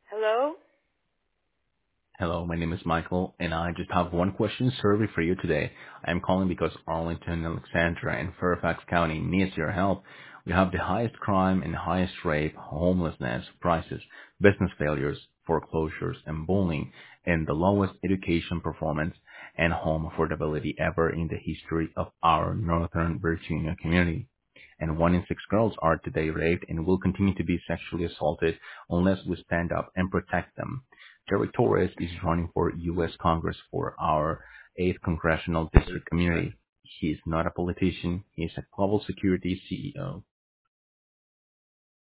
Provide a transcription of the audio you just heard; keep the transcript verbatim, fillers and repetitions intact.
Hello? Hello, my name is Michael, and I just have one question survey for you today. I am calling because Arlington, Alexandra, and Fairfax County needs your help. We have the highest crime and highest rape, homelessness, prices, business failures, foreclosures, and bullying, and the lowest education performance and home affordability ever in the history of our Northern Virginia community. And one in six girls are today raped and will continue to be sexually assaulted unless we stand up and protect them. Jerry Torres is running for U S. Congress for our eighth Congressional District community. He's not a politician. He's a global security C E O.